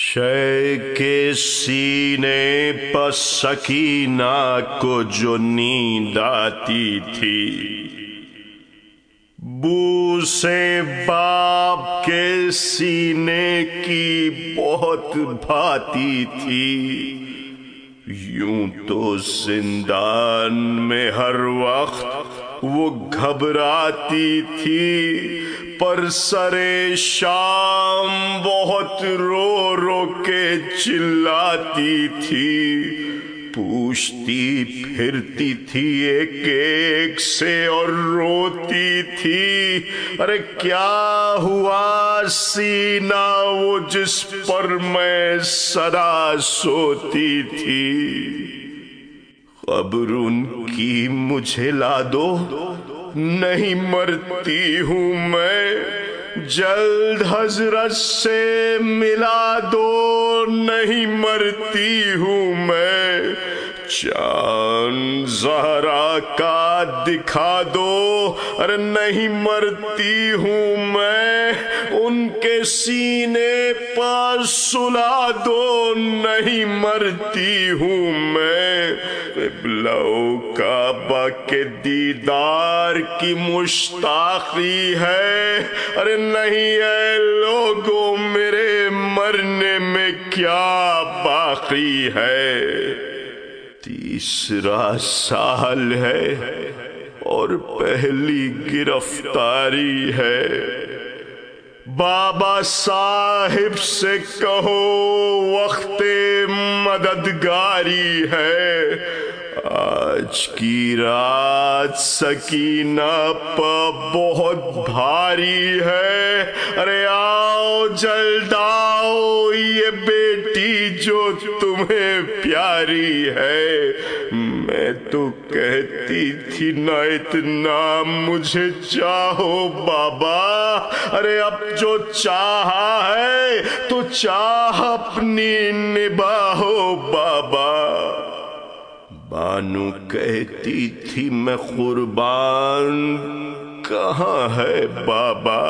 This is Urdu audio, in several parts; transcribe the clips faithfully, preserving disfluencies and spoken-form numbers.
شے کے سینے پر سکینہ کو جو نیند آتی تھی، بو سے باپ کے سینے کی بہت بھاتی تھی۔ یوں تو زندان میں ہر وقت وہ گھبراتی تھی، پر سرے شام بہت رو رو کے چلاتی تھی۔ پوچھتی پھرتی تھی ایک ایک سے اور روتی تھی، ارے کیا ہوا سینہ وہ جس پر میں سدا سوتی تھی۔ خبر ان کی مجھے لا دو، نہیں مرتی ہوں میں، جلد حضرت سے ملا دو، نہیں مرتی ہوں میں۔ چاند زہرا کا دکھا دو، ارے نہیں مرتی ہوں میں، ان کے سینے پر سلا دو، نہیں مرتی ہوں میں۔ قبلہ و کعبہ کے دیدار کی مشتاقی ہے، ارے نہیں اے لوگوں میرے مرنے میں کیا باقی ہے۔ تیسرا سال ہے اور پہلی گرفتاری ہے، بابا صاحب سے کہو وقت مددگاری ہے۔ آج کی رات سکینہ پہ بہت بھاری ہے، ارے آؤ جلد آؤ، یہ بیٹی جو تمہیں پیاری ہے۔ میں تو کہتی تھی نہ اتنا مجھے چاہو بابا، ارے اب جو چاہا ہے تو چاہ اپنی نباہو بابا۔ بانو کہتی تھی میں قربان، کہاں ہے بابا؟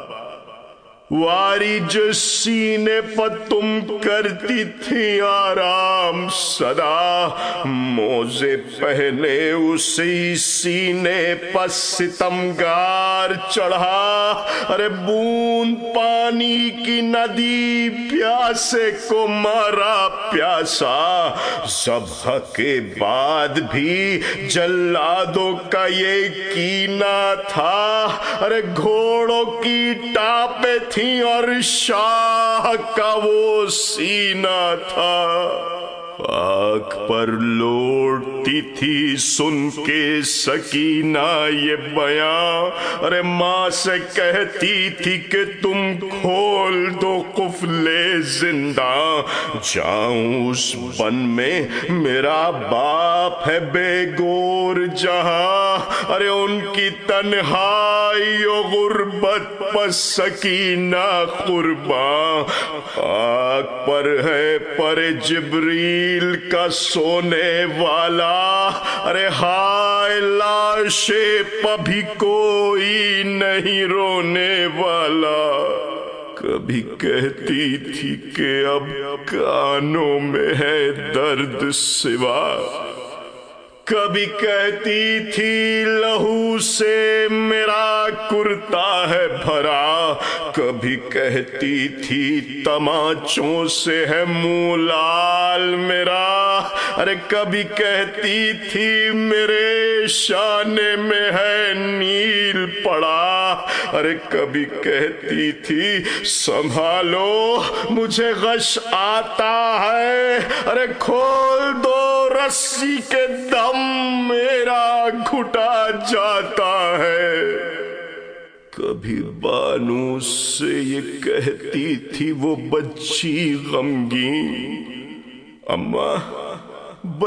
واری جو سینے پر تم کرتی تھی آرام صدا، موزے پہنے اسی سینے پر ستمگار چڑھا، ارے بوند پانی کی ندی پیاسے کو مارا پیاسا۔ ذبح کے بعد بھی جلادوں کا یہ کینہ تھا، ارے گھوڑوں کی ٹاپیں تھی اور شاہ کا وہ سینہ تھا۔ خاک پر لوٹتی تھی سن کے سکینہ یہ بیان، ارے ماں سے کہتی تھی کہ تم کھول دو قفل زندہ، جاؤں اس بن میں میرا باپ ہے بے گور جہاں، ارے ان کی تنہائی و غربت پر سکینہ قرباں۔ خاک پر ہے پر جبریل کا سونے والا، ارے ہائے لاشے پہ بھی کوئی نہیں رونے والا۔ کبھی کہتی تھی کہ اب کانوں میں ہے درد سوا، کبھی کہتی تھی لہو سے میرا کرتا ہے بھرا، کبھی کہتی تھی تماچوں سے ہے منہ لال میرا، ارے کبھی کہتی تھی میرے شانے میں ہے نیل پڑا، ارے کبھی کہتی تھی سنبھالو مجھے غش آتا ہے، ارے کھول دو رسی کے دم میرا گھٹا جاتا ہے۔ کبھی بانو سے یہ کہتی تھی وہ بچی غمگین، اماں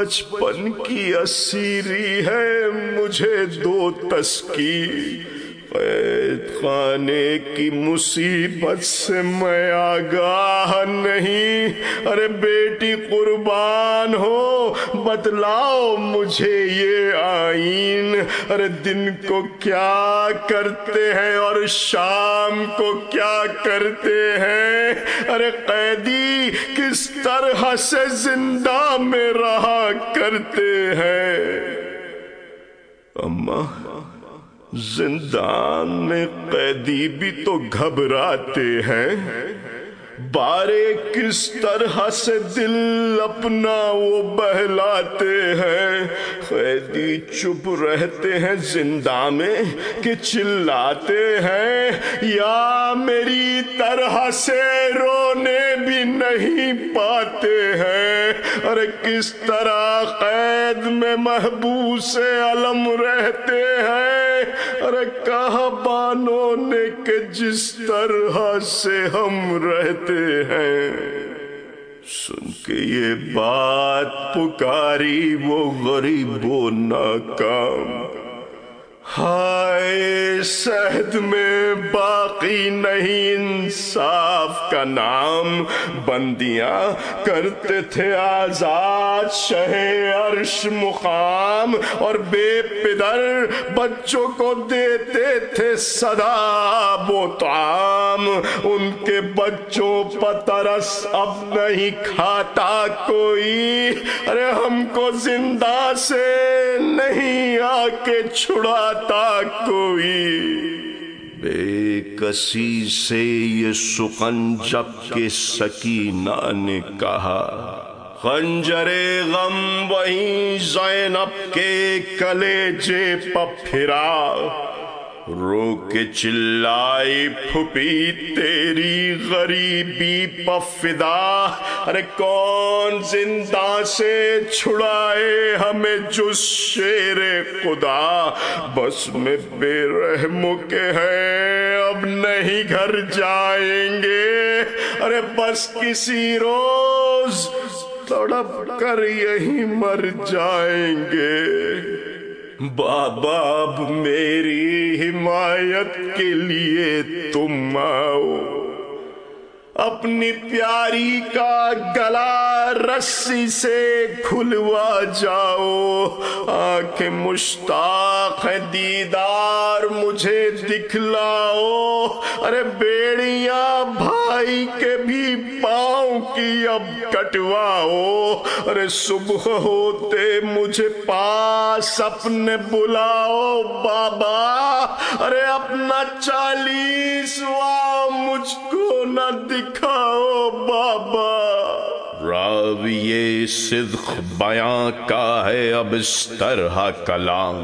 بچپن کی اسیری ہے مجھے دو تسکی، قید خانے کی مصیبت سے میں آگاہ نہیں، ارے بیٹی قربان ہو بتلاؤ مجھے یہ آئین، ارے دن کو کیا کرتے ہیں اور شام کو کیا کرتے ہیں، ارے قیدی کس طرح سے زندہ میں رہا کرتے ہیں۔ اما زندان میں قیدی بھی تو گھبراتے ہیں، بارے کس طرح سے دل اپنا وہ بہلاتے ہیں، قیدی چپ رہتے ہیں زندہ میں کہ چلاتے ہیں، یا میری طرح سے رونے بھی نہیں پاتے ہیں، ارے کس طرح قید میں محبوس علم رہتے ہیں، ارے کہا بانوں نے کہ جس طرح سے ہم رہتے ہیں۔ سن کے یہ بات پکاری وہ غریب و ناکام، ہائے صحت میں باقی نہیں انصاف کا نام، بندیاں کرتے تھے آزاد شہ عرش مقام، اور بے پدر بچوں کو دیتے تھے سدا وہ طعام، ان کے بچوں پر ترس اب نہیں کھاتا کوئی، ارے ہم کو زندہ سے نہیں آ کے چھڑاتا کوئی۔ بے کسی سے یہ سخن جب کہ سکینہ نے کہا، خنجر غم وہیں زینب کے کلیجے پہ پھرا، رو کے چلائی پھپھی تیری غریبی پہ فدا، ارے کون زندہ سے چھڑائے ہمیں جز شیر خدا، بس میں بے رحموں کے ہیں اب نہیں گھر جائیں گے، ارے بس کسی روز تڑپ کر یہیں مر جائیں گے۔ بابا اب میری حمایت کے لیے تم آؤ، اپنی پیاری کا گلا رسی سے کھلوا جاؤ، آنکھیں مشتاق ہے دیدار مجھے دکھلاؤ، ارے بیڑیاں بھائی کے بھی پاؤں کی اب کٹواؤ، ارے صبح ہوتے مجھے پاس اپنے بلاؤ بابا، ارے اپنا چالیسواں مجھ کو نہ دکھاؤ بابا۔ راویے صدق بیاں کا ہے اب اس طرح کلام،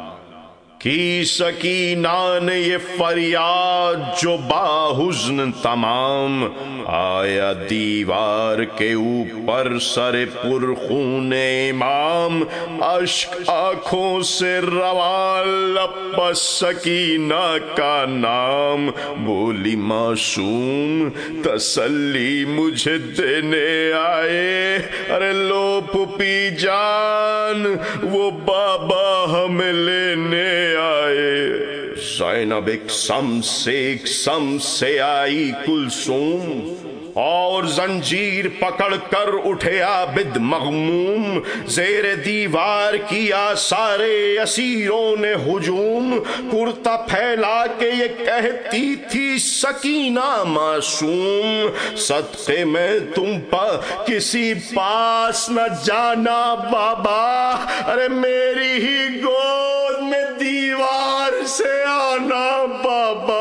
کی سکینہ نے یہ فریاد جو باحزن تمام، آیا دیوار کے اوپر سر پرخون امام، اشک آنکھوں سے روان لب سکینہ کا نام، بولی معصوم تسلی مجھے دینے آئے، ارے لو پھپھی جان وہ بابا ہمیں لینے آئے۔ زینب ایک سم سے ایک سم سے آئی کلثوم، اور زنجیر پکڑ کر اٹھے عابد مغموم، زیر دیوار کیا سارے اسیروں نے ہجوم، کرتا پھیلا کے یہ کہتی تھی سکینہ معصوم، صدقے میں تم پر کسی پاس نہ جانا بابا، ارے میری ہی گود میں دیوار سے آنا بابا۔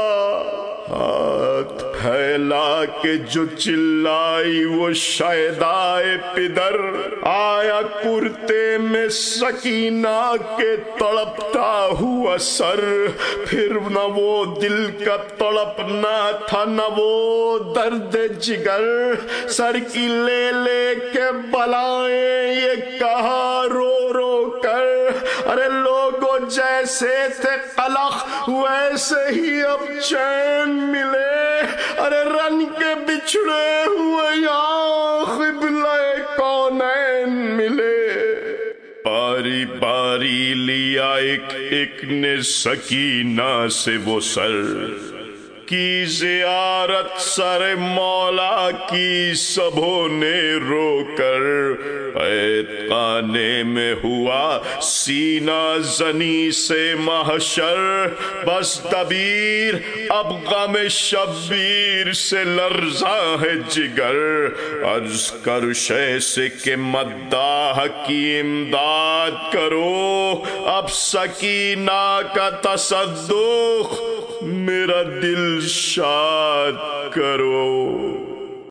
ہاتھ پھیلا کے جو چلائی وہ شیدائے پدر، آیا کرتے میں سکینہ کے تڑپتا ہوا سر، پھر نہ وہ دل کا تڑپنا تھا نہ وہ درد جگر، سر کی لے لے کے بلائیں یہ کہا رو رو کر، ارے لوگوں جیسے تھے قلق ویسے ہی اب چین ملے، ارے رن کے بچھڑے ہوئے یہاں قبلہ کونین ملے، باری باری لیا ایک ایک نے سکینہ سے وہ سر کی زیارت، سر مولا کی سبوں نے رو کر، قید خانے میں ہوا سینہ زنی سے محشر، بس دبیر اب غم شبیر سے لرزاں ہے جگر، عرض کر شے سے کہ مداح کی امداد کرو، اب سکینہ کا تصدق میرا دل شاد کرو۔